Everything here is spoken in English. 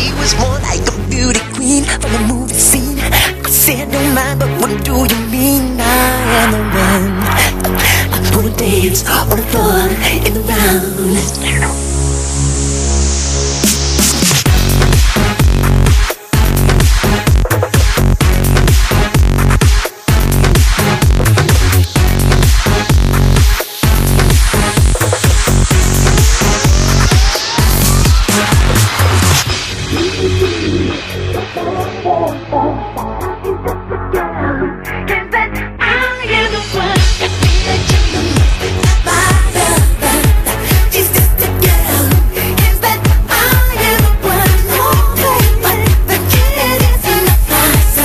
she was more like a beauty queen from a movie scene. I said don't mind, but what do you mean? I am the one who would dance on the floor in the round. Oh,